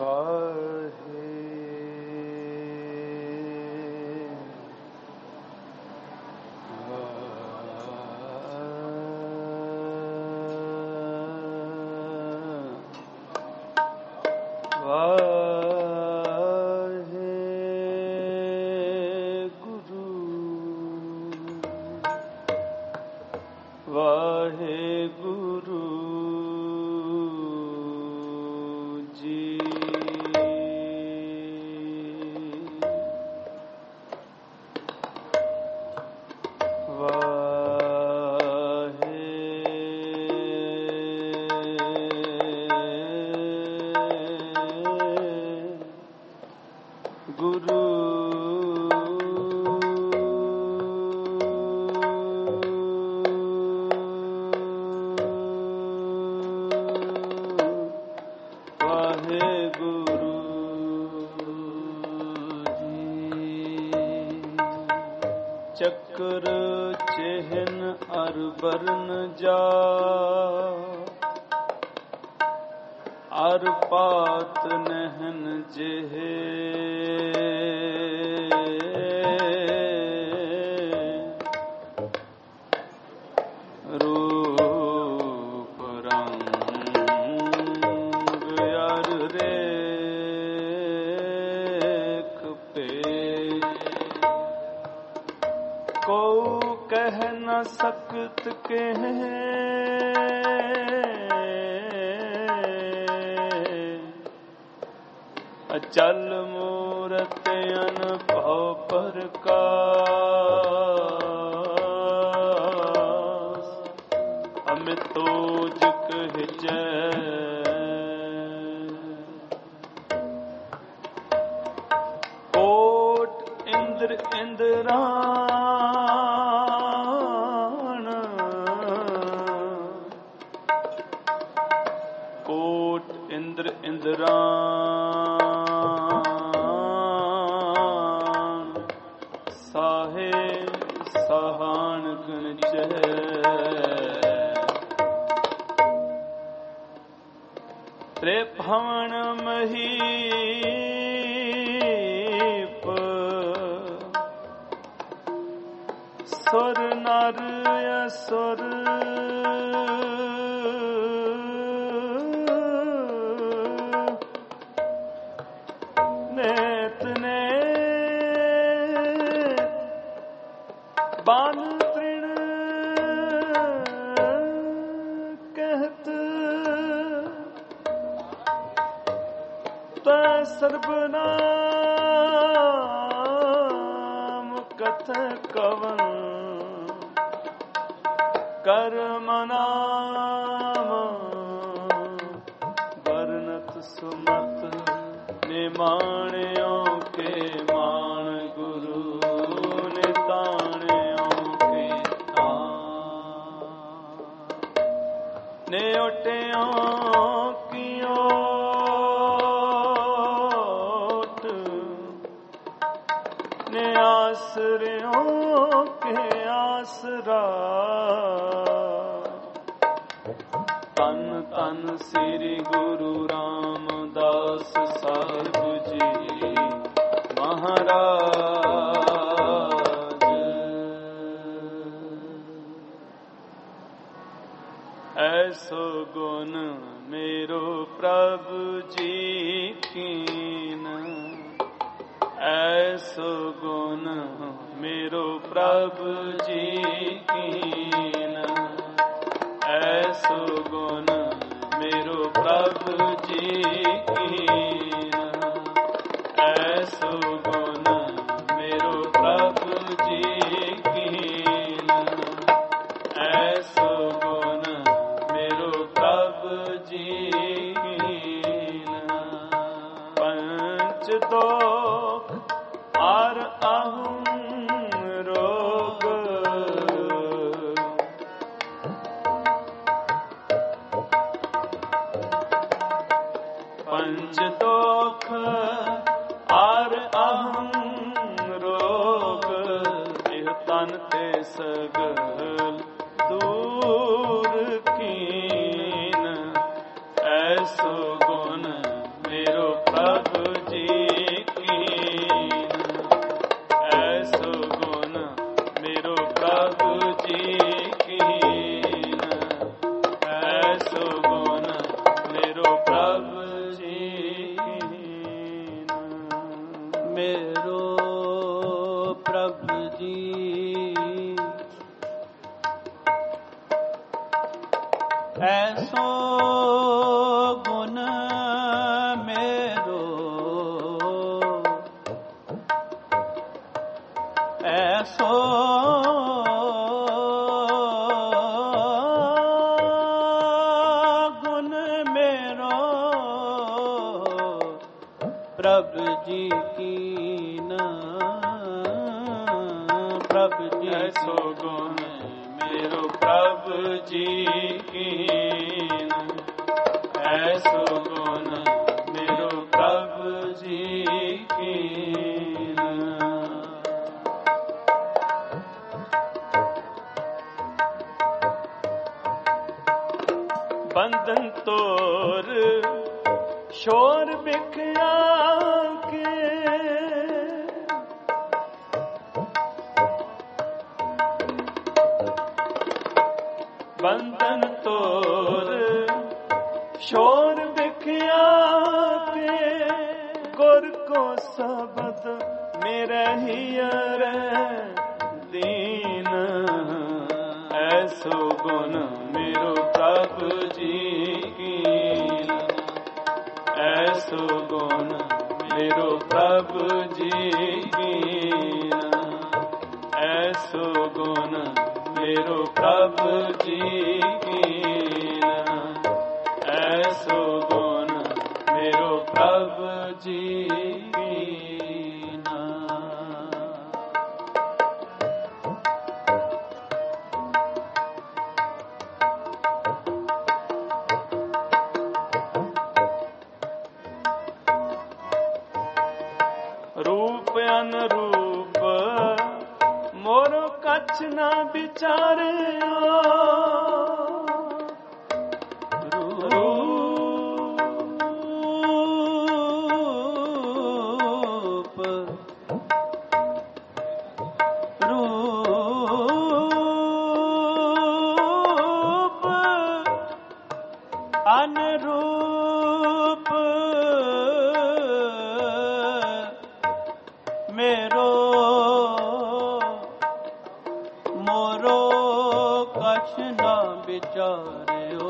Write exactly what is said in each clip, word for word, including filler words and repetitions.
ऐसो गुण मेरो मेरो प्रभु जी। ऐसो गुण मेरो, ऐसो गुण मेरो प्रभु जी की न, प्रभु जी ऐसो गुण मेरो प्रभु जी की न, ऐसो गुण मेरो प्रभु जी की न। बंधन तोर शोर बिखया के, बंधन तोर शोर बिखया के, गुर को शब्द मेरे हियर दीन, ऐसो गुण मेरो प्रभु जी की न, ऐसो गुण मेरो प्रभु जी की न, ऐसो गुण मेरो प्रभु जी की न, ऐसो गुण मेरो प्रभु जी की न। रूप अनुरूप मोरो कछ न विचारे, रूप रूप अनुरूप मेरो मोरो कछ न विचार्यो,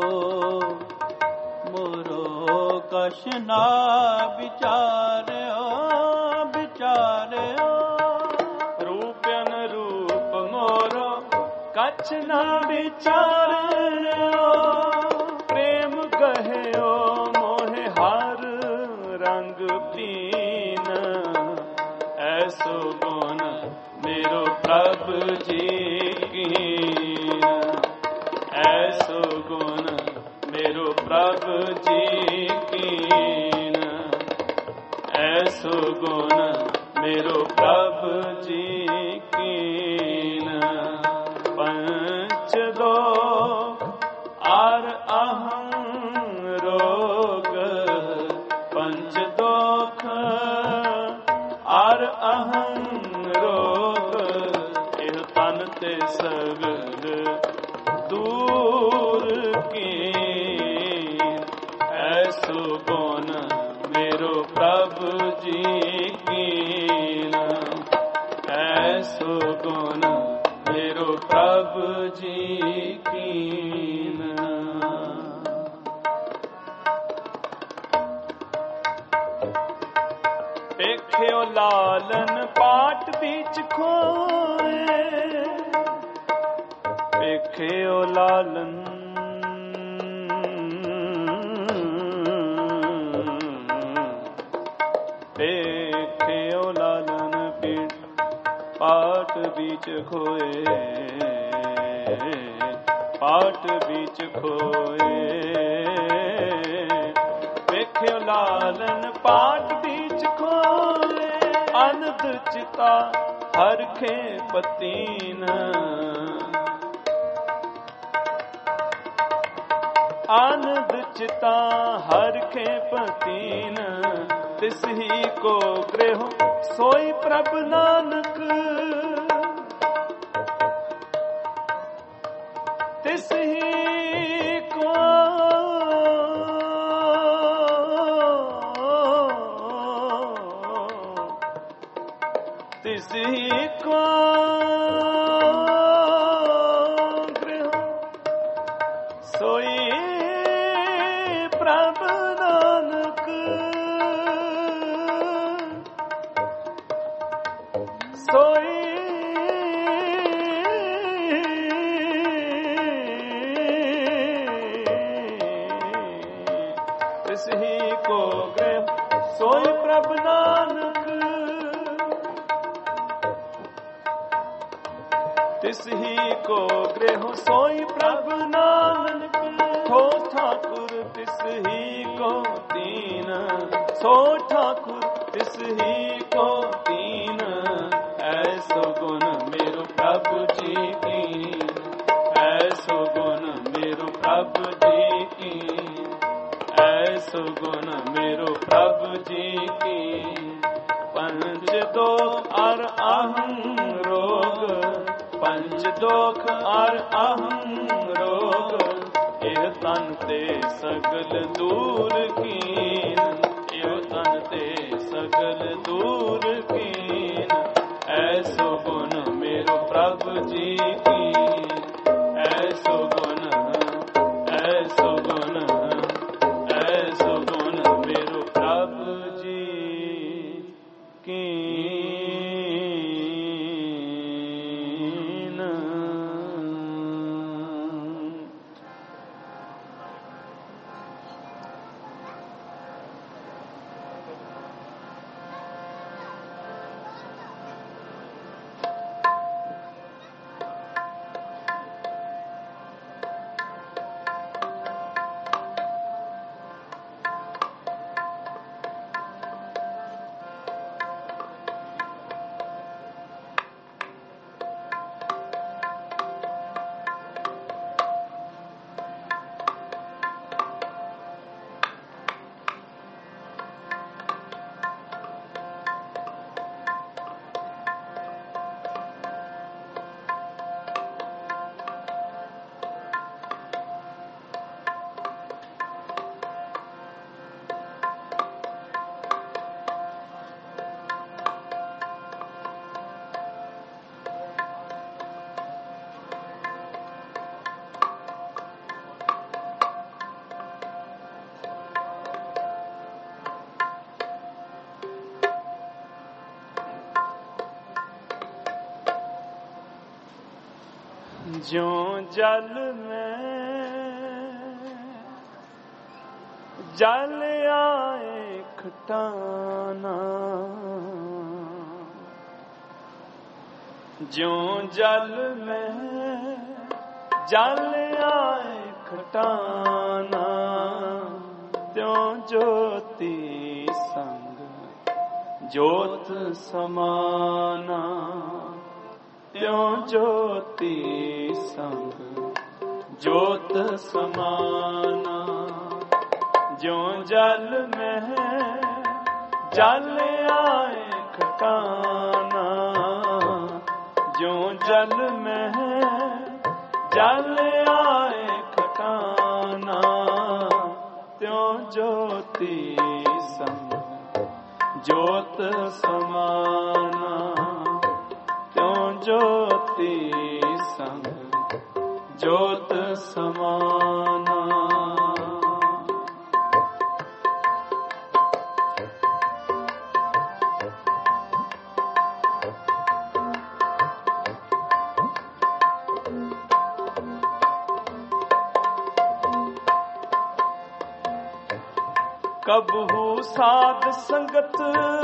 मोरो कछ न विचार्यो, विचार्यो। रूप अनुरूप मोरो कछ न विचार्यो, प्रेम कह्यो मोहे हार रंग पीन, ऐसो गुण मेरो प्रभु जी की न, ऐसो गुण मेरो प्रभु जी की न, ऐसो गुण मेरो प्रभु जी की न। पंच दो आर अहं रोग, पंच दोख आर अहं रोग, इह तन ते सगल दूर की, ऐसो गुण मेरो प्रभु जी की न, ऐसो गुण मेरो प्रभु जी की न। देखियो लालन पाट बीच खोए, देखियो लालन देखियो लालन पीठ पाट बीच खोए, पाट बीच खोए। देखियो लालन पाट बीच खोए, अनद चिता हरखे पतीन, आनंद चिता हरखे पतीन, तिसही को गृह सोई प्रभु नानक, तिसही को तिसही को गृह सोई प्रभ नानक सोई तिसही को गृह सोई प्रभ नानक तिसही को गृह सोई प्रभ नानक थो ठाकुर तिसही को दीन सो ठाकुर तिसही को दीन ऐसो गुण मेरो प्रभु जी की ऐसो गुण मेरो प्रभु जी की ऐसो गुण मेरो प्रभु जी की पंच दो अर अहं रोग पंच दोख अर अहं रोग एह तन ते सगल दूर कीन एह तन ते सगल दूर कीन ऐसो गुण मेरो प्रभु जी की ऐसो गुण ऐसो गुण ऐसो गुण मेरो प्रभु जी की ज्यों जल में जल आए खटाना ज्यों जल में जल आए खटाना त्यों ज्योति संग ज्योत समाना त्यों ज्योति संग ज्योत समाना ज्यों जल में जल आए खटाना ज्यों जल में जल आए खटाना त्यों ज्योति संग ज्योत समाना ज्योति संग ज्योत समाना कबहू साध संगत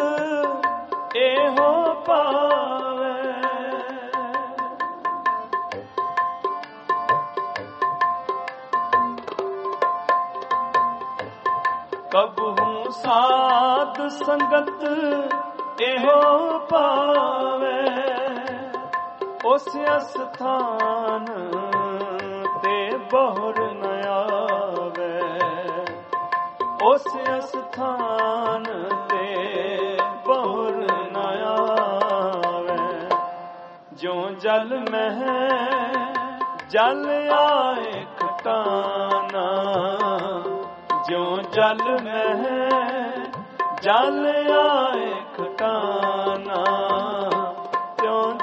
एहो पावे कबहू साध संगत एहो पावे उस स्थान ते बहुर न आवे उस स्थान ते बहुर न आवे ज्यों जल में जल आए खटाना ज्यों जल में जल आए खटाना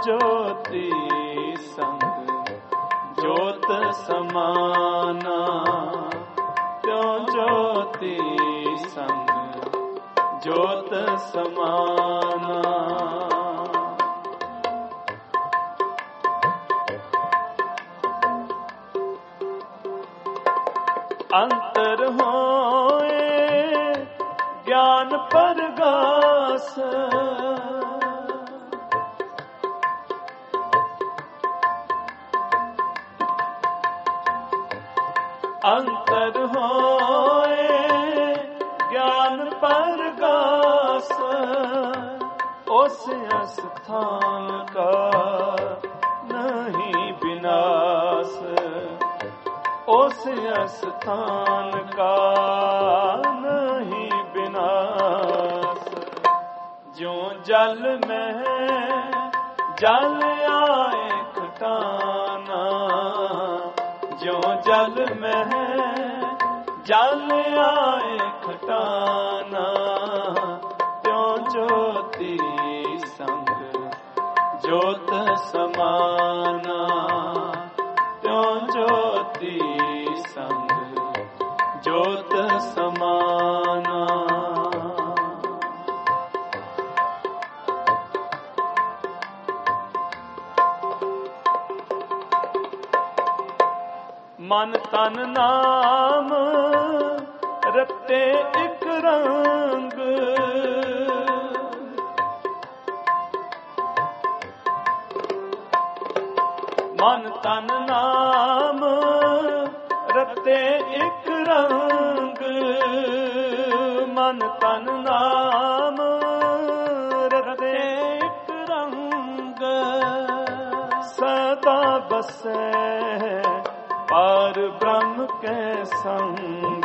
ਜੋਤੀ ਸੰਗ ਜੋਤ ਸਮਾਨਾ, ਤਿਉ ਜੋਤੀ ਸੰਗ ਜੋਤ ਸਮਾਨਾ। ਅੰਤਰ ਹੋਏ ਗਿਆਨ ਪਰਗਾਸ, ਅੰਤਰ ਹੋਏ ਗਿਆਨ ਪਰਗਾਸ, ਉਸ ਅਸਥਾਨ ਕਾ ਨਹੀਂ ਵਿਨਾਸ਼, ਉਸ ਅਸਥਾਨ ਕਾ ਨਹੀਂ ਵਿਨਾਸ਼। ਜਿਉ ਜਲ ਮਹਿ ਜਲ ਆਏ ਖਟਾਨਾ, ਜਿਉ ਜਲ ਮਹਿ ਜਲ ਆਏ ਖਟਾਨਾ, ਤਿਉ ਜੋਤੀ ਸੰਗ ਜੋਤ ਸਮਾਨਾ, ਤਿਉ ਜੋਤੀ ਸੰਗ ਜੋਤ ਸਮਾਨਾ। ਮਨ ਤਨ ਨਾਮ ਰਤੇ ਇਕ ਰੰਗ, ਮਨ ਤਨ ਨਾਮ ਰਤੇ ਇਕ ਰੰਗ, ਮਨ ਤਨ ਨਾਮ ਰਤੇ ਇਕ ਰੰਗ, ਸਦਾ ਬਸੈ ਪਾਰ ਬ੍ਰਹਮ ਕੈ ਸੰਗ,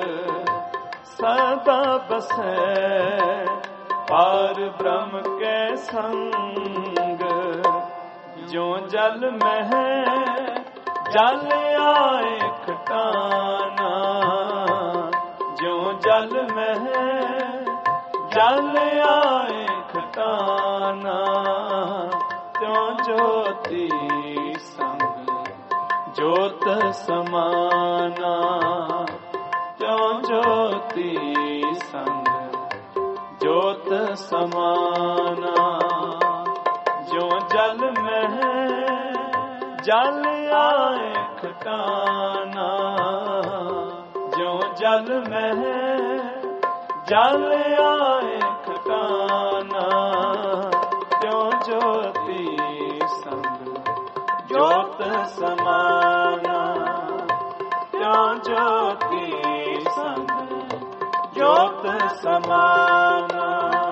ਸਦਾ ਬਸੈ ਪਾਰ ਬ੍ਰਹਮ ਕੈ ਸੰਗ। ਜਿਉ ਜਲ ਮਹਿ ਜਲ ਆਏ ਖਟਾਨਾ, ਜਿਉ ਜਲ ਮਹਿ ਜਲ ਆਏ ਖਟਾਨਾ, ਤਿਉ ਜੋਤੀ ਸੰਗ ਜੋਤ ਸਮਾਨਾ, ਤਿਉ ਜੋਤੀ ਸੰਗ ਜੋਤ ਸਮਾਨਾ। ਜਿਉ ਜਲ ਮਹਿ ਜਲ ਆਏ ਖਟਾਨਾ, ਜਿਉ ਜਲ ਮਹਿ ਜਲ ਆਏ ਖਟਾਨਾ, ਤਿਉ ਜੋਤੀ ਸੰਗ ਜੋਤ ਸਮਾਨਾ, ਤਿਉ ਜੋਤੀ ਸੰਗ ਜੋਤ ਸਮਾਨਾ।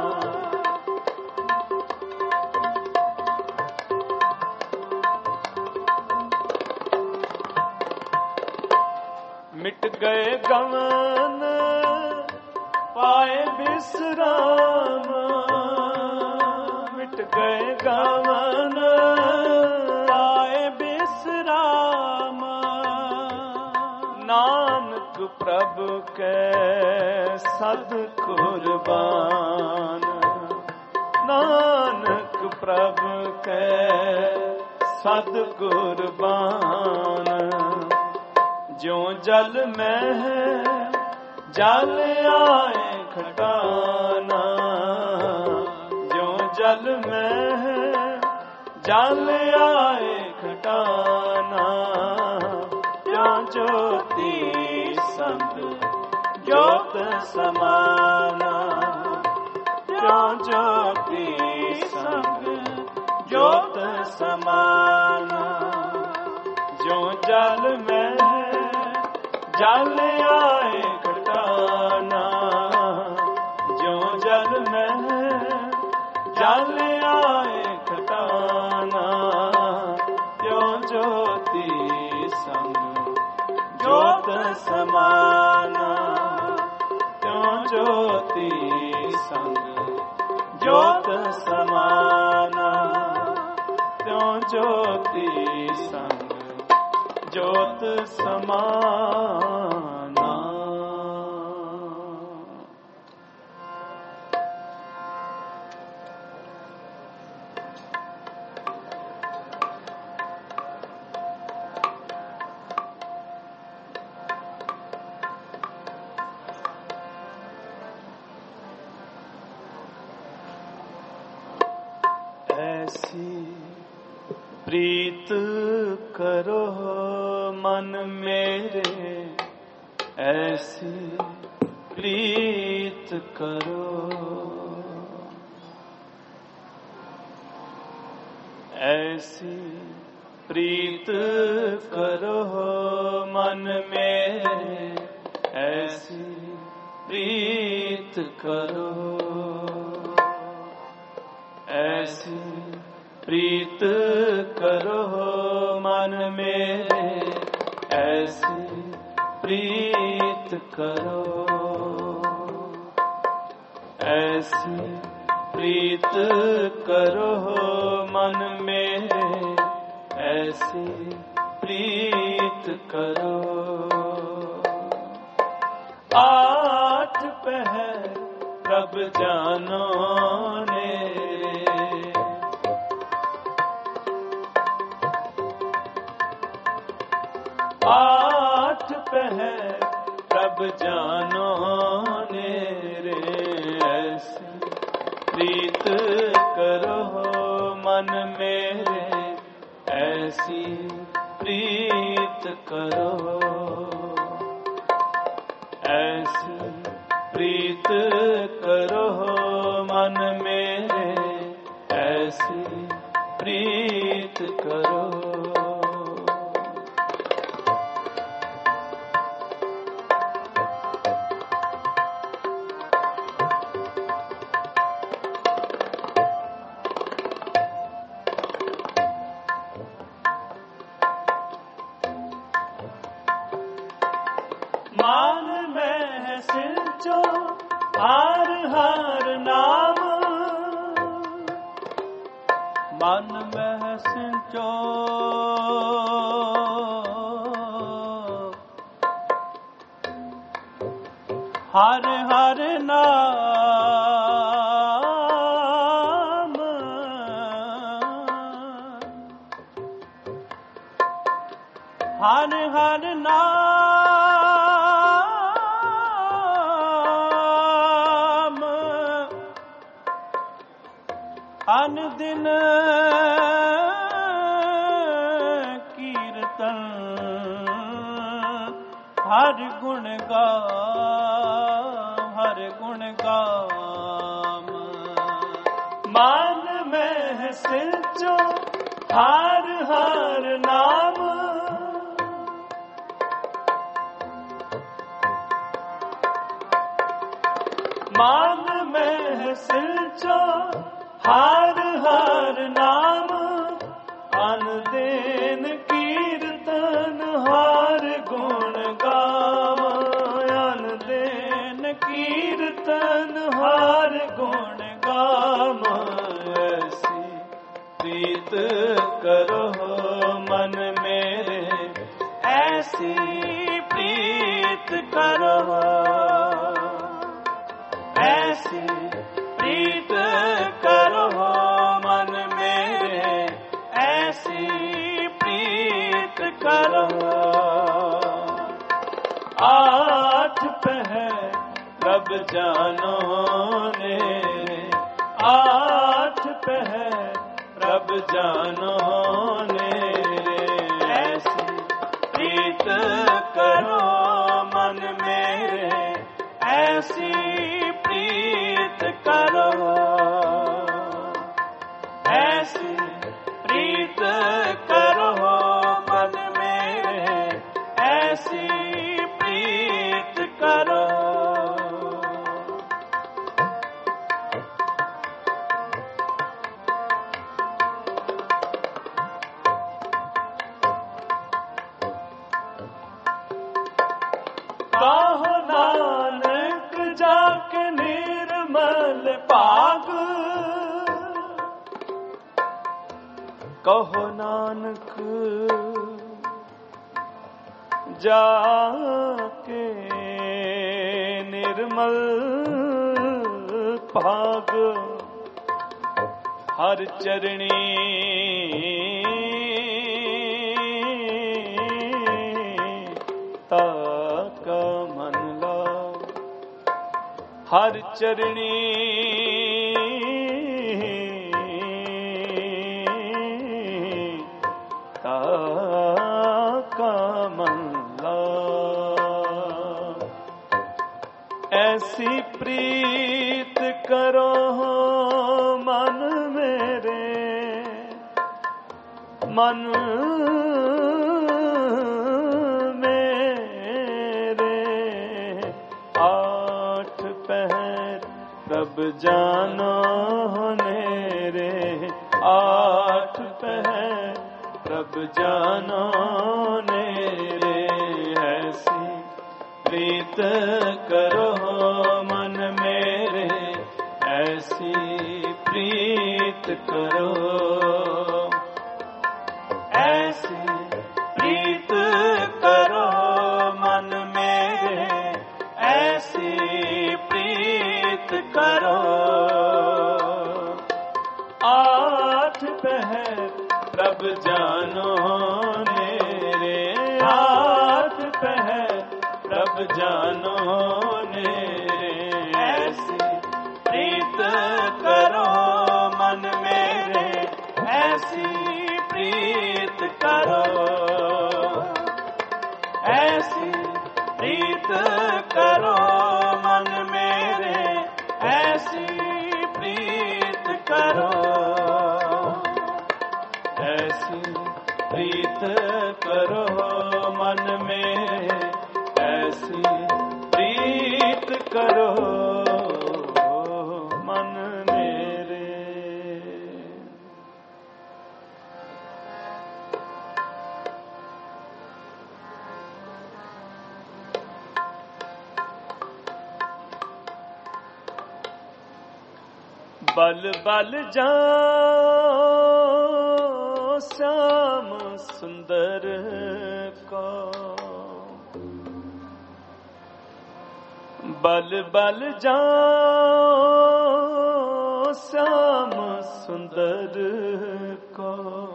ਮਿਟ ਗਏ ਗਮਨ ਪਾਏ ਬਿਸਰਾਮ, ਮਿਟ ਗਏ ਗਮਨ ਪਾਏ ਬਿਸਰਾਮ, ਨਾਨਕ ਪ੍ਰਭ ਕੈ ਸਦ ਕੁਰਬਾਨ, ਨਾਨਕ ਪ੍ਰਭ ਕੈ ਸਦ ਕੁਰਬਾਨ। ਜਿਉ ਜਲ ਮਹਿ ਜਲ ਆਏ ਖਟਾਨਾ, ਜਿਉ ਜਲ ਮਹਿ ਜਲ ਆਏ ਖਟਾਨਾ, ਤਿਉ ਜੋਤੀ ਸੰਗ ਜੋਤ ਸਮਾਨਾ, ਤਿਉ ਜੋਤੀ ਸੰਗ ਜੋਤ ਸਮਾਨਾ। ਜਿਉ ਜਲ ਮਹਿ ਜਲ ਆਏ ਖਟਾਨਾ, ਜਿਉ ਜਲ ਮਹਿ ਜਲ ਆਏ ਖਟਾਨਾ, ਤਿਉ ਜੋਤੀ ਸੰਗ ਜੋਤ ਸਮਾਨਾ, ਤਿਉ ਜੋਤੀ ਸੰਗ ਜੋਤ ਸਮਾਨਾ, ਤਿਉ ਜੋਤੀ ਸੰਗ ਜੋਤ ਸਮਾਨਾ। ऐसी प्रीत करो मन मेरे, ऐसी प्रीत करो, ऐसी प्रीत करो मन मेरे, ऐसी प्रीत करो, ऐसी प्रीत करो मन मेरे, ऐसी प्रीत करो, ऐसी प्रीत करो मन मेरे, ऐसी प्रीत करो। आठ पहर प्रभ जानो ने, आठ पहर प्रभ जानो ने रे, ऐसी प्रीत करो मन मेरे, ऐसी प्रीत करो, ऐसी प्रीत करो मन मेरे, ऐसी प्रीत करो। मान में सिंचो हार हार नाम, मन में सिंचो हर हर नाम, हर हर नाम, अन दिन कीर्तन, हर गुण गा, हर गुण गाम। मान में सिंचो हार हार नाम, मान में सिंचो हार हार नाम, अन दिन कीर्तन हार गुण गाम, अन दिन कीर्तन हार गुण गाम। ऐसी प्रीत करो मन मेरे, ऐसी प्रीत करो, ऐसी प्रीत करो मन मेरे, ऐसी प्रीत करो। आठ पहर प्रभ जानो ने, आठ पहर प्रभ जानो ने, ऐसी प्रीत करो मन मेरे, ऐसी प्रीत करो, ऐसी प्रीत करो मन मेरे, ऐसी प्रीत करो। कहो नानक जाके निर्मल पाग, कहो नानक जाके निर्मल भाग, हर चरणी ताका मन लाओ, हर चरणी ऐसी प्रीत करो मन मेरे, मन मेरे आठ पहर प्रभ जानो नेरे, आठ पहर प्रभ जानो नेरे। ऐसी प्रीत करो मन मेरे, ऐसी प्रीत करो, ऐसी प्रीत करो मन मेरे, ऐसी प्रीत करो। आठ पहर प्रभ जानो नेरे, आठ पहर प्रभ जानो नेरे। ऐसी प्रीत करो मन मेरे, ऐसी प्रीत करो, ऐसी प्रीत करो मन मेरे, ऐसी प्रीत करो, ऐसी प्रीत करो मन मेरे, ऐसी प्रीत करो मन मेरे। बल बल जाओ श्याम सुंदर को, बल बल जाओ श्याम सुंदर को।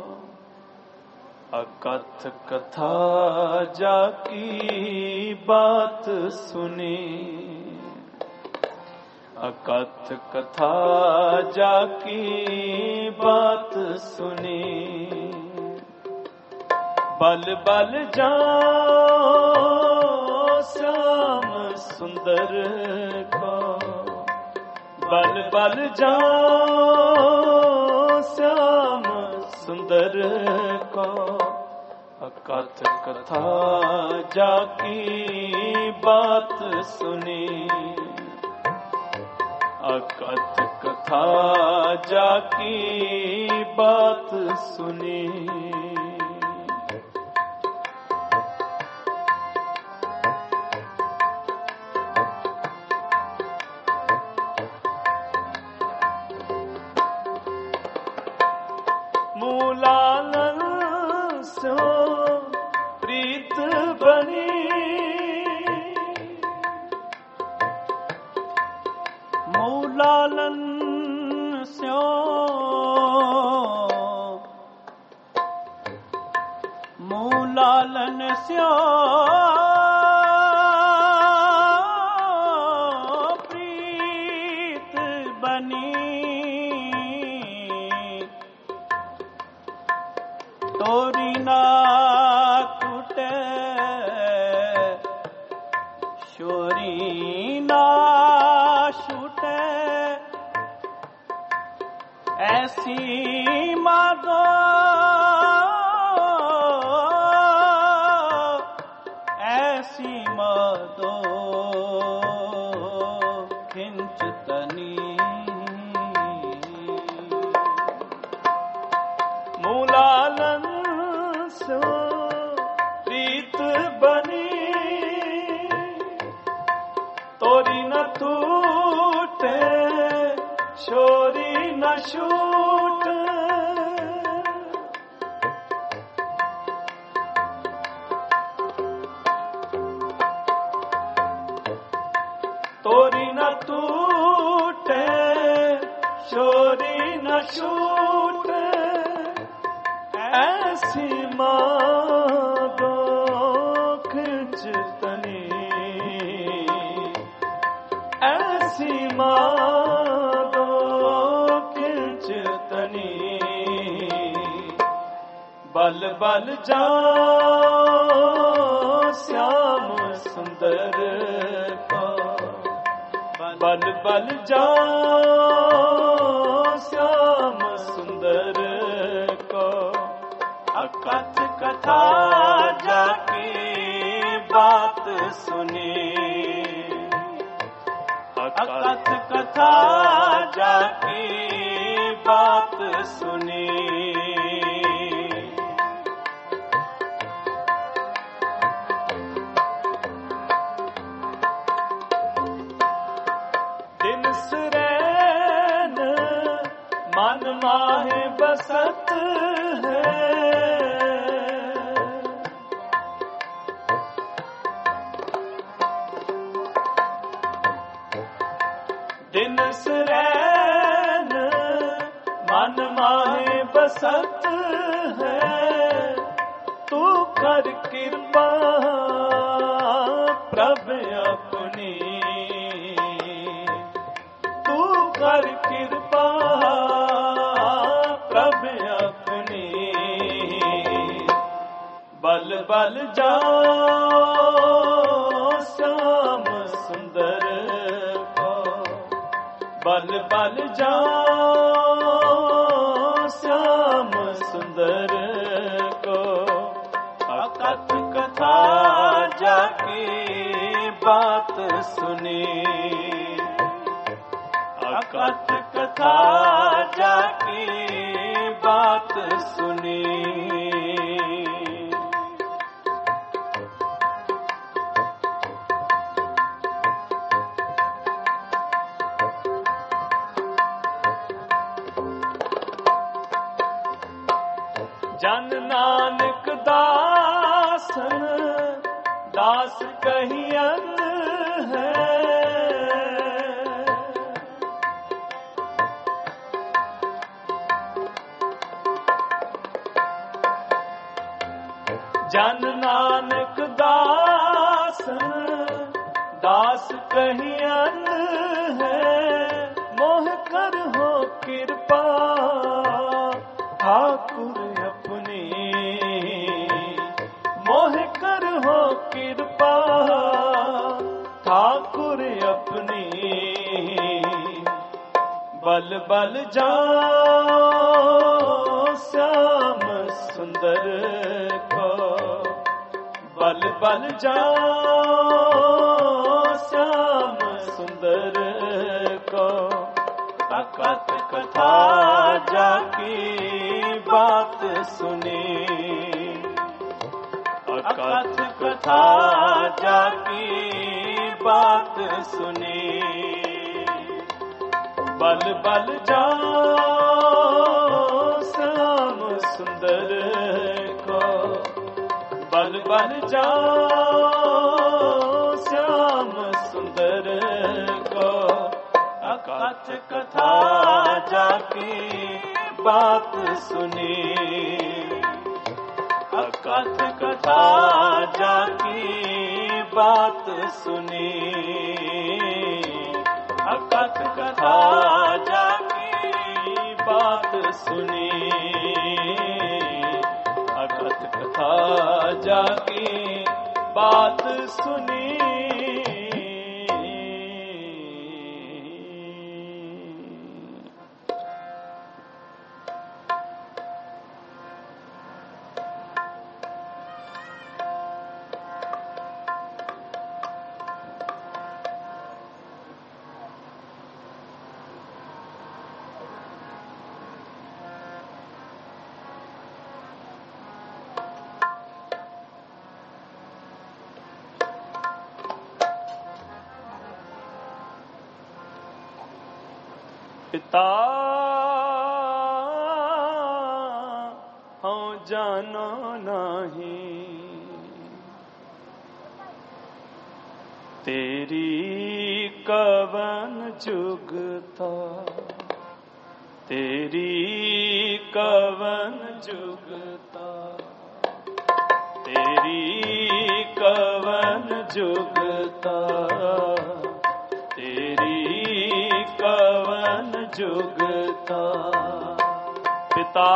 अकथ कथा जाकी बात सुनी, अकथ कथा जाकी बात सुनी। बल बल जाओ श्याम सुंदर को, बल बल जाओ श्याम सुंदर को। अकथ कथा जाकी बात सुनी, अकथ कथा जाकी बात सुनी। मूलालन सो प्रीत बनी, मूलालन स्यो मूलालन स्यो प्रीत बनी। तोरी ना टूटे शोरी ना छूटे, ऐसी मादो ऐसी मादो खिंचतनी। मूलालन सो प्रीत बनी, तोरी न टूटे शोरी न छूट। तोरी न टूटे शोरी न छूट, ऐसी मांगो खिंचतनी, ऐसी मांगो खिंचतनी। बल बल जाओ श्याम सुंदर को, बल जाओ श्याम सुंदर को अकथ कथा जाके बात सुनी, अकथ कथा जाके बात सुनी। दिन सुरैन मन माहे बसत है, दिन सुरैन मन माहे बसत है। तू कर कृपा प्रभ अपनी, तू कर कृपा प्रभ अपनी। बल बल जाओ श्याम सुंदर को, बल बल जाओ श्याम सुंदर को। अकथ कथा जाके बात सुनी, अकथ कथा जाके बात सुनी। जन नानक दासन दास कहियन है, जन नानक दासन दास कहियन है। मोह कर हो कृपा ठाकुर अपनी, मोह कर हो कृपा ठाकुर अपनी। बल बल जाओ श्याम सुंदर को, बल बल जाओ श्याम सुंदर को। अकथ कथा जाके बात सुनी, अकथ कथा जाके बात सुनी। बल बल जाओ श्याम सुंदर को, बल बल जाओ श्याम सुंदर को। अकथ कथा जाके बात सुनी, अकथ कथा जाके बात सुनी, अकथ कथा जाके बात सुनी, अकथ कथा जाके बात सुनी। पिता हूँ जानो नहीं, तेरी कवन जुगता, तेरी कवन जुगता, तेरी कवन जुगता, तेरी कवन जुगता। पिता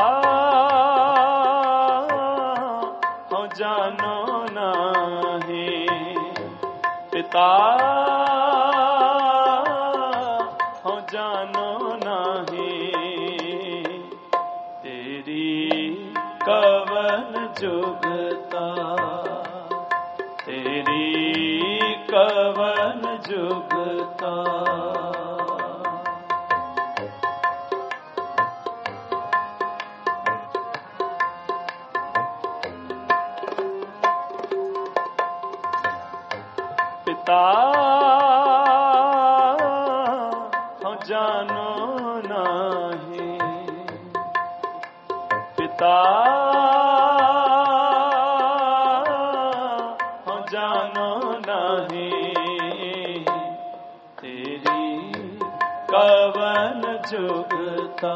हूँ जानो नहीं, पिता कवन जुगता तेरी कवन जुगता पिता हम जानो नहीं पिता हम जानो नहीं तेरी कवन जुगता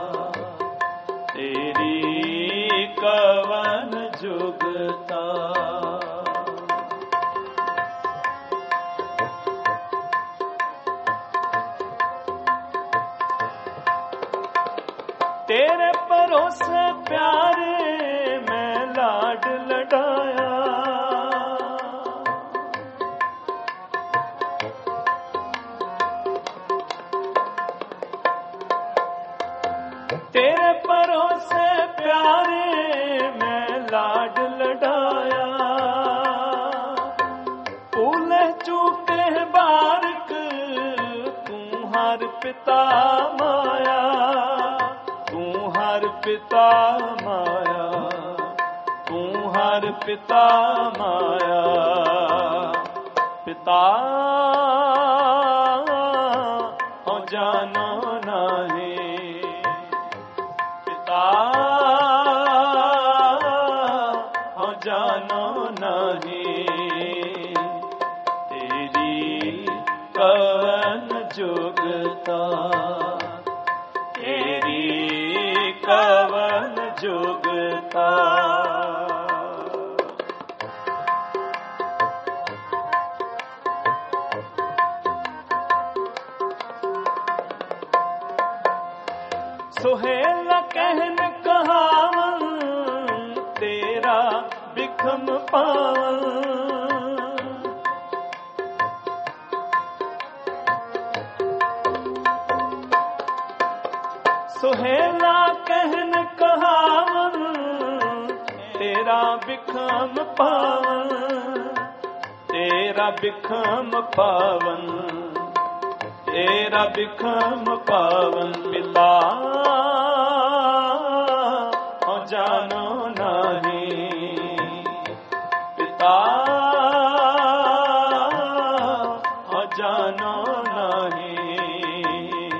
तेरी कवन जुगता तेरे भरोसे प्यारे मैं लाड लडाया तेरे भरोसे प्यारे मैं लाड लडाया भूले चूके बारक तू हर पिता माया हर पिता माया तू हर पिता माया पिता हो जानो नहीं पिता हो जानो नहीं तेरी कवन जुगता तेरी कवन जुगता सुहेला कहन कहावन तेरा बिखम पावन सुहेला कहन कहावन तेरा बिखम पावन तेरा बिखम पावन तेरा बिखम पावन पिता हो जानो नहीं पिता हो जानो नहीं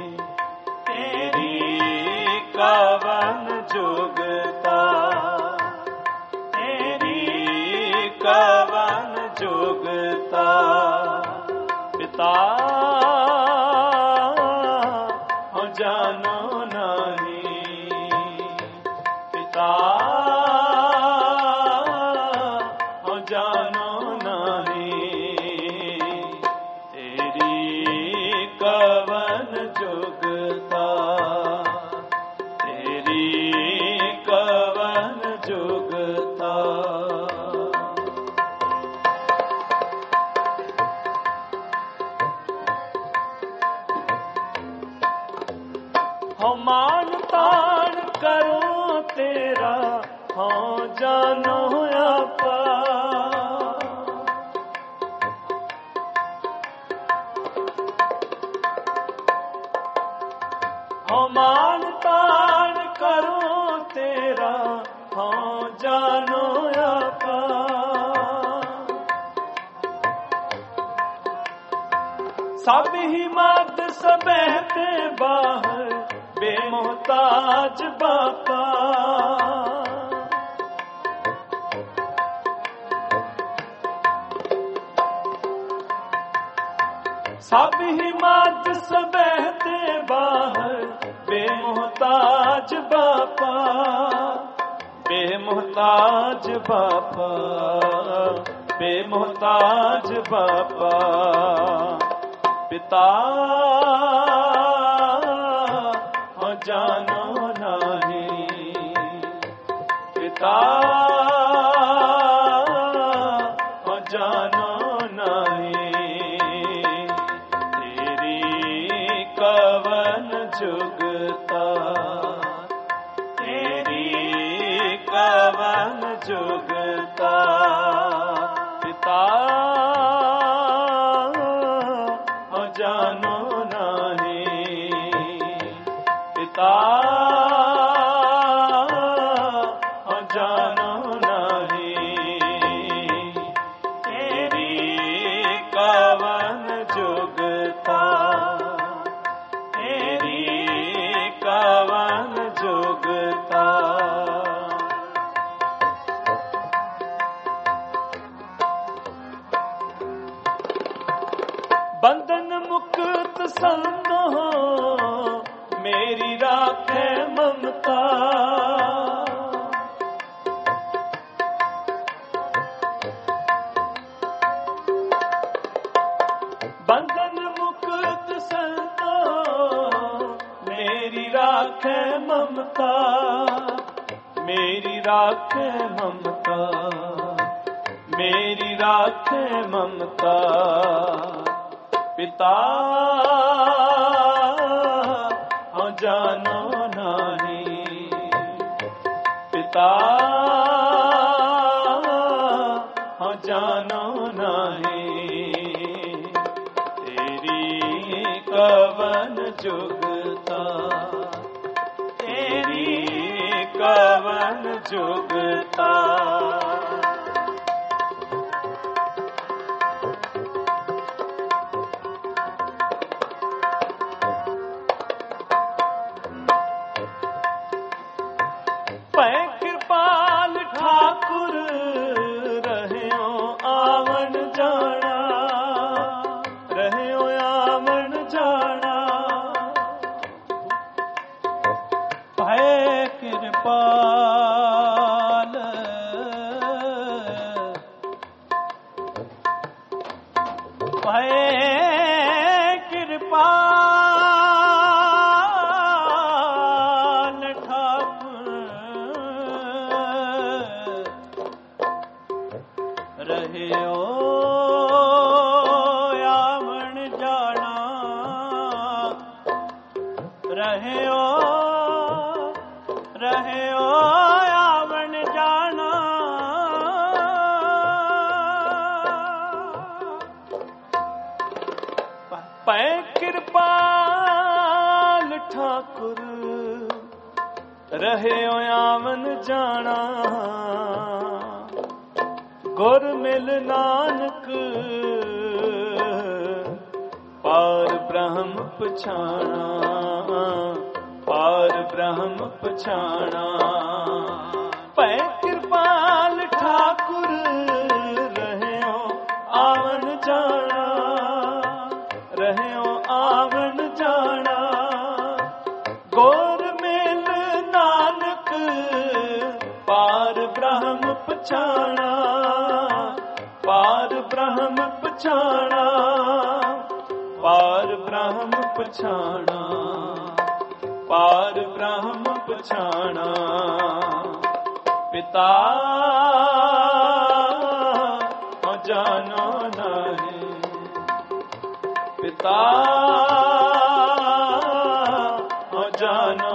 कवन जुगता तेरी कवन जुगता पिता हो जानो नहीं पिता हो जानो नहीं तेरी कवन जुगता कवन जुगता हम मान तान करो तेरा हो जानो आपा हम मान तान करो तेरा हाँ जानो आपा सब ही मद सबहते बाहर बेमोहताज बापा सब ही मद सबहते बाहर बेमोहताज बापा बेमोहताज बापा बेमोहताज बापा पिता हो जानो नहीं पिता हो जानो नहीं तेरी कवन जुगता तेरी जुगता पिता हो जानो नहीं पिता हो जानो नहीं तेरी कवन जुगता तेरी कवन जुगता बंधन मुक्त संत हो मेरी राखे ममता बंधन मुक्त संत हो मेरी राखे ममता मेरी राखे ममता मेरी राखे ममता पिता हो जानो नहीं पिता हो जानो नहीं तेरी कवन जुगता तेरी कवन जुगता पै कृपाल ठाकुर रहियो आवन जाना रहियो आवन जाना पै कृपाल पै कृपाल रहियो आवन जाना रहियो रहियो आवन जाना पै कृपाल ठाकुर रहियो आवन जाना गुर मिल नानक पार ब्रह्म पछाना पार ब्रह्म पछाना पै कृपाल ठाकुर रहियो आवन जाना रहियो आवन जाना गुर मिल नानक पार ब्रह्म पछाना पार ब्रह्म पछाना पार ब्रह्म पछाना पार ब्रह्म पछाना पिता हो जानो नहीं पिता हो जानो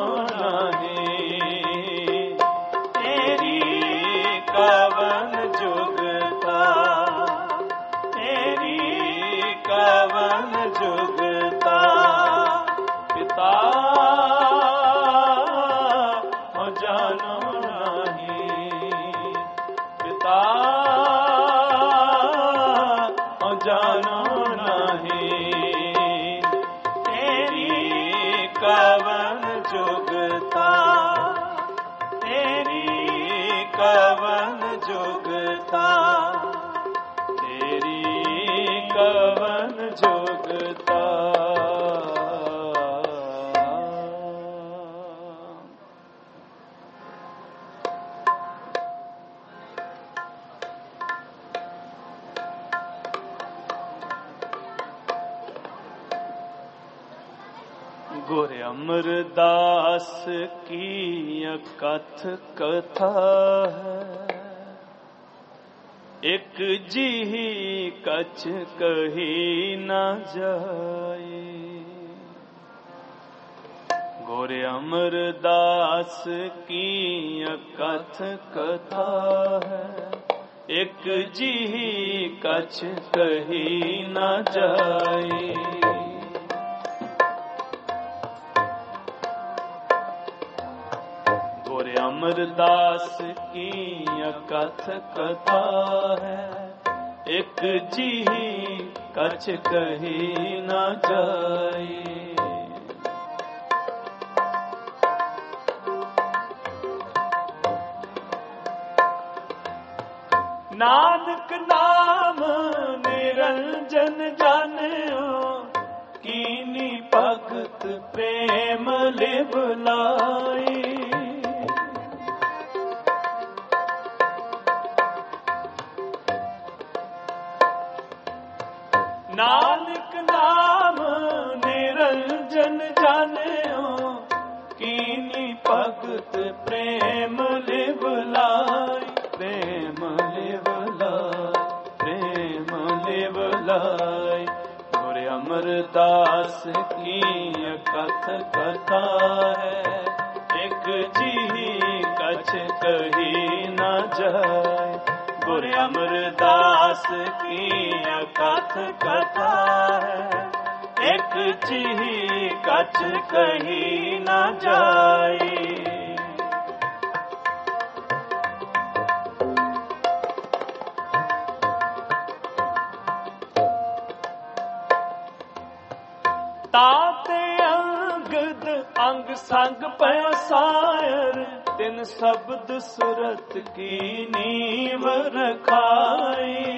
नहीं तेरी कवन जुगता तेरी कवन जुगता पिता हो जानो नहीं पिता हो जानो नहीं तेरी कवन जुगता तेरी कवन जुगता तेरी कवन जुगता गुर अमरदास की कथ कथा है एक जी कछ कही न जाए। गुर अमरदास की अकथ कथा है, एक जी कछ कही न जाए। गुर अमरदास की अकथ कथा है, एक जी कछ कही न जाए। नानक नाम निरंजन जानियो, कीनी भगत प्रेम लिवलाई। नानक नाम निरंजन जानियो, कीनी भगत प्रेम लिवलाई। प्रेम लिवलाई, प्रेम लिवलाई। गुर अमरदास की अकथ कथा है, एक जी कछ कही न जाए। गुर अमरदास की अकथ कथा है, एक जी कछ कही न जाए। ताते अंगद अंग संग पय सायर, तिन शब्द सुरत की नींव रखाई।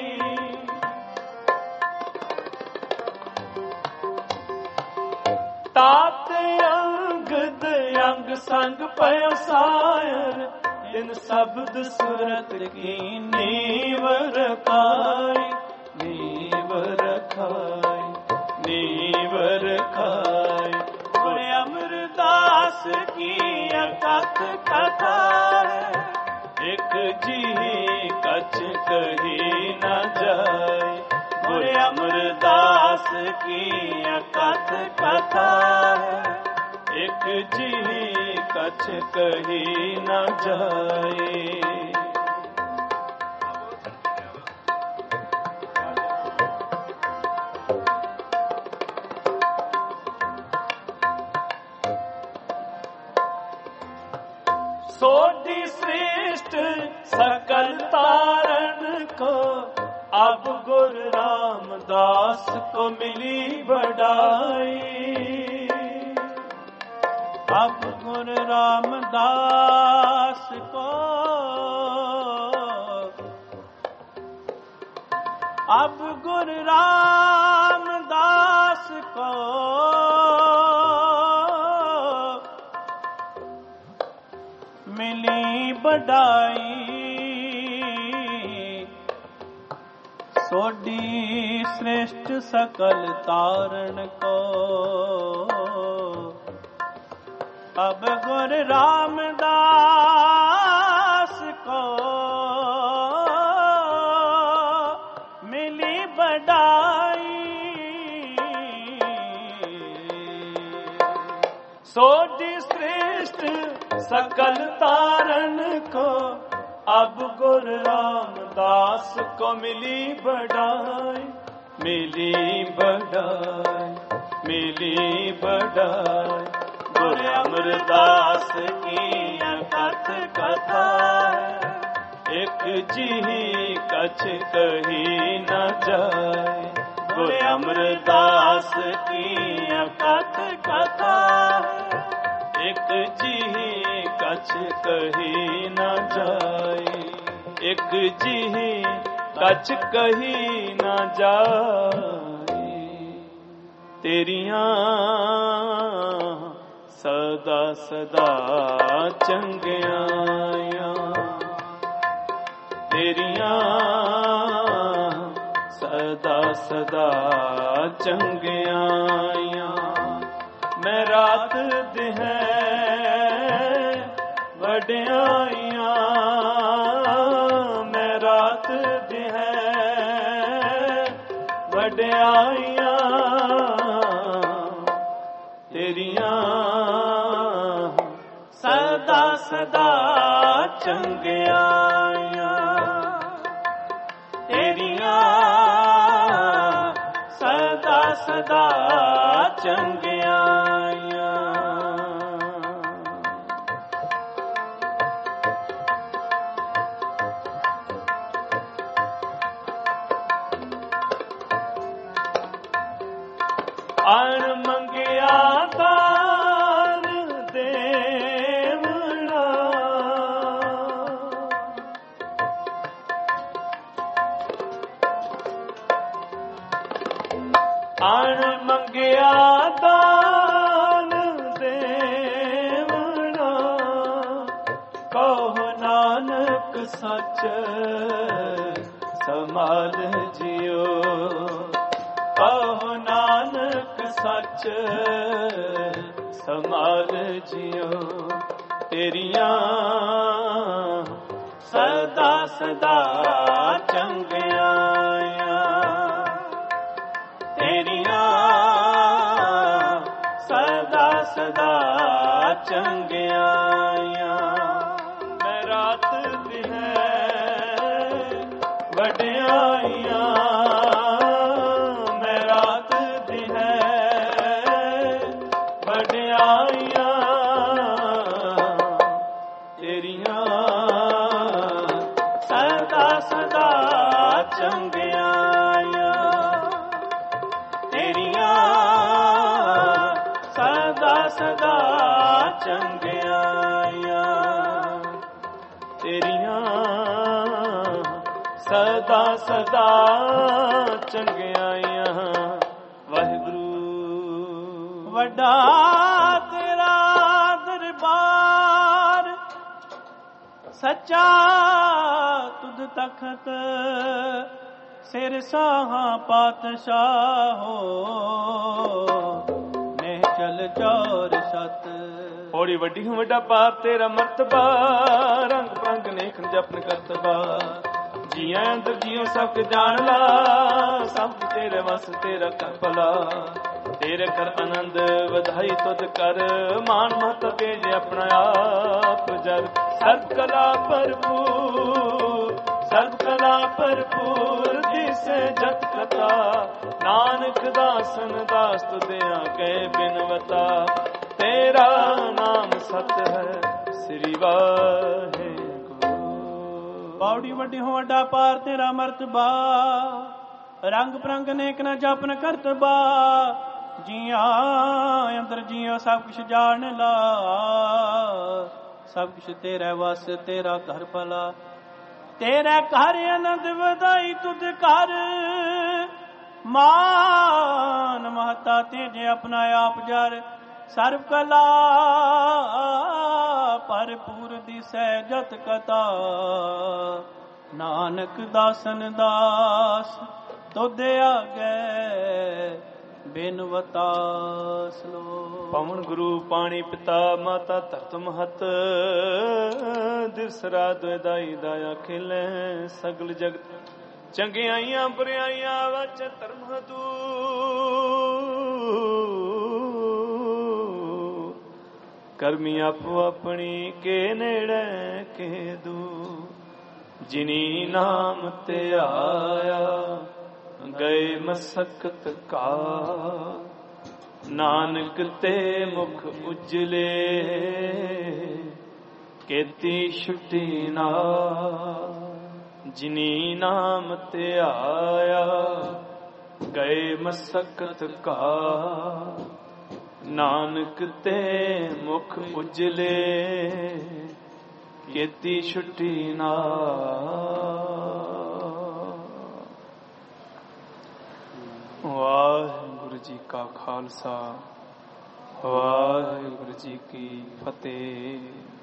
ताते अंगद अंग संग पय सायर, तिन शब्द सुरत की नींव रखाई। नींव रखाई, नींव रखाई। गुर अमरदास की अकथ कथा है, एक जी कछ कही न जाए। गुर अमरदास की अकथ कथा है, एक जी कछ कही न जाए। सोडी श्रेष्ठ सकल तारण को, अब गुर रामदास को मिली बढ़ाई। अब गुर रामदास को, अब गुर रामदास को मिली बढ़ाई। सोडी श्रेष्ठ सकल तारण को, अब गुर रामदास को मिली बढ़ाई। सोडी श्रेष्ठ सकल तारण को, अब गुर रामदास को मिली बढ़ाई। मिली बढ़ाई, मिली बढ़ाई। गुर अमरदास की अकथ कथा है, एक जी कछ कही न जाए। गुर अमरदास की अकथ कथा है, एक जी कछ कही न जाए। एक जी कछ कही न जाए। तेरियां सदा सदा चंगियां, तेरियां सदा सदा चंगियां। मैं रात दिन वड्याइयां, मैं रात दिन वड्याइयां। तेरियां ਸਦਾ ਸਦਾ ਚੰਗਿਆਈਆਂ ਤੇਰੀਆਂ ਸਦਾ ਸਦਾ ਚੰਗਿਆਈਆਂ। ਅਣ ਮੰਗਿਆ ਦਾਨ ਦੇਵਣਾ ਅਣ ਮੰਗਿਆ ਦਾਨ ਦੇਵਣਾ ਕਹੋ ਨਾਨਕ ਸੱਚ ਸਮਾਲ ਜਿਉ ਕਹੋ ਨਾਨਕ ਸੱਚ ਸਮਾਲ ਜਿਉ ਤੇਰੀਆਂ ਸਦਾ ਸਦਾ ਚੰਗਿਆਈਆਂ ਤੇਰੀਆਂ ਸਦਾ ਸਦਾ ਚੰਗਿਆਈਆਂ। ਮੈਂ ਰਾਤ ਦਿਨੇ ਵਡਿਆਈਆਂ ਮੈਂ ਰਾਤ ਦਿਨੇ ਵਡਿਆਈਆਂ ਤੇਰੀਆਂ ਸਦਾ ਸਦਾ ਚੰਗਿਆਈਆਂ ਤੇਰੀਆਂ ਸਦਾ ਸਦਾ ਚੰਗਿਆਈਆਂ ਤੇਰੀਆਂ ਸਦਾ ਸਦਾ ਚੰਗਿਆਈਆਂ। ਵਾਹਿਗੁਰੂ ਵੱਡਾ ਤੇਰਾ ਦਰਬਾਰ ਸੱਚਾ ਤੁਧ ਤਖਤ ਸਿਰ ਸਾਹਾਂ ਪਾਤਸ਼ਾਹੋ ਨੇ ਚਲ ਚੌਰ ਸਤ। ਹੋੜੀ ਵੱਡੀ ਹੂੰ ਵੱਡਾ ਪਾਰ ਤੇਰਾ ਮਰਤਬਾ ਰੰਗ ਪ੍ਰੰਗ ਨੇਖ ਜਪਨ ਕਰਤਬਾ ਜੀਆਂ ਅੰਦਰ ਜੀਉ ਸਭ ਜਾਣ ਲਾ ਸਭ ਤੇਰੇ ਵਸ ਤੇਰਾ ਕਰ ਭਲਾ ਤੇਰੇ ਕਰ ਆਨੰਦ ਵਧਾਈ ਤੁਧ ਕਰ ਮਾਨ ਮਹਤ ਭੇਜ ਆਪਣਾ ਆਪ ਜਰ ਸਰਬ ਕਲਾ ਭਰਪੂਰ ਸਰਬ ਕਲਾ ਭਰਪੂਰ ਜਿਸ ਜਤ ਕਥਾ ਨਾਨਕ ਦਾਸਨ ਦਾਸ ਤੁਧਿਆ ਕਹਿ ਬਿਨਵਤਾ ਤੇਰਾ ਨਾਮ ਸਤ ਹੈ ਸ੍ਰੀ ਵਾਹਿਗੁਰੂ। ਪੌੜੀ ਵੱਡੀ ਹੋ ਵੱਡਾ ਪਾਰ ਤੇਰਾ ਮਰਤਬਾ ਰੰਗ ਪ੍ਰੰਗ ਨੇਕ ਨਾ ਜਪਨ ਕਰਤਬਾ ਜੀਆਂ ਅੰਦਰ ਜੀਓ ਸਭ ਕੁਛ ਜਾਣ ਲਾ ਸਭ ਕੁਛ ਤੇਰਾ ਵਸ ਤੇਰਾ ਘਰ ਭਲਾ ਤੇਰਾ ਘਰ ਆਨੰਦ ਵਧਾਈ ਤੁਧ ਕਰ ਮਾਨ ਮਹਤਾ ਤੇਜੇ ਆਪਣਾ ਆਪ ਜਰ ਸਰਬ ਕਲਾ ਭਰਪੂਰ ਦਿਸੈ ਜਤ ਕਥਾ ਨਾਨਕ ਦਾਸਨ ਦਾਸ ਤੁਧ ਆਗੇ ਬਿਨਵਤਾ ਸਲੋ। ਪਵਨ ਗੁਰੂ ਪਾਣੀ ਪਿਤਾ ਮਾਤਾ ਧਰਤ ਮਹਤ ਦਿਸਰਾ ਦੁਇਦਾਈ ਦਾਇਆ ਖਿਲੇ ਸਗਲ ਜਗਤ ਚੰਗਿਆਈਆਂ ਬੁਰਿਆਈਆਂ ਵਚ ਧਰਮ ਹਦੂ ਕਰਮੀ ਆਪੋ ਆਪਣੀ ਕੇ ਨੇੜੇ ਕੇ ਦੂ ਜਿਨੀ ਨਾਮ ਤੇ ਆਇਆ ਗਏ ਮਸਕਤ ਕਾ ਨਾਨਕ ਤੇ ਮੁਖ ਉਜਲੇ ਕੀਤੀ ਛੁੱਟੀ ਨਾ ਜਿਨੀ ਨਾਮ ਤੇ ਆਇਆ ਗਏ ਮਸਕਤ ਕਾ ਨਾਨਕ ਤੇ ਮੁਖ ਉਜਲੇ ਕੀਤੀ ਛੁੱਟੀ ਨਾ। ਵਾਹਿਗੁਰੂ ਜੀ ਕਾ ਖਾਲਸਾ ਵਾਹਿਗੁਰੂ ਜੀ ਕੀ ਫਤਿਹ।